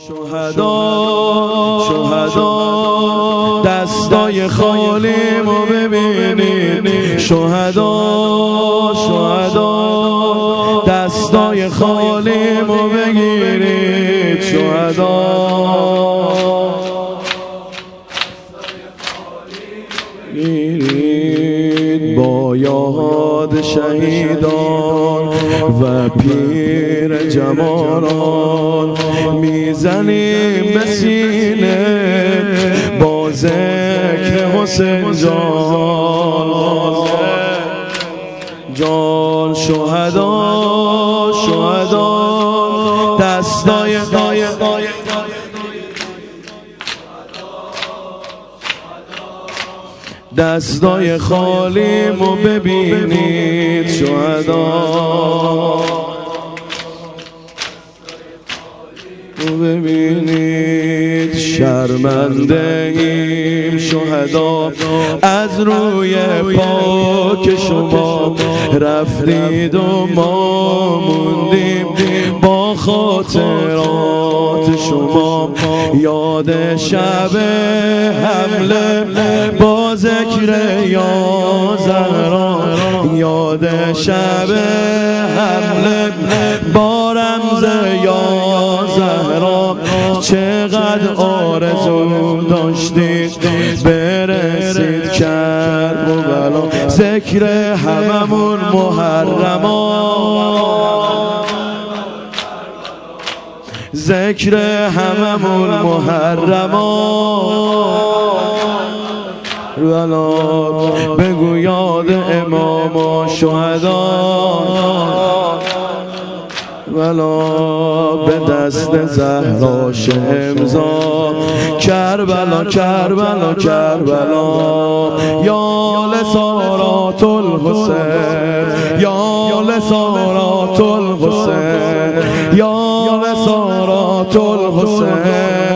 شهدا دستای خالیمو ببینید، شهدا دستای خالیمو بگیرید، شهدا گیرید با یاد شهیدان و پیر جوانان، میزنیم به سینه با ذکر حسین جان شهدا دستای خالیمو ببینید، شهدا ببینید. شرمنده ایم شهدا از روی پاک شما رفتید و ما موندیم با خاطرات شما. یاد شب حمله با ذکر یا زهرا، یاد شب حمله با رمز یا زهرا. چقدر آرزو داشتید برسید کربلا، ذکر هممون محرما، ذکر هممون محرما. ولا بگو یاد امام و شهدا، ولا به دست زهراش امضا. کربلا کربلا کربلا یا لسارات الحسین، یا لسارات الحسین، یا لسارات الحسین.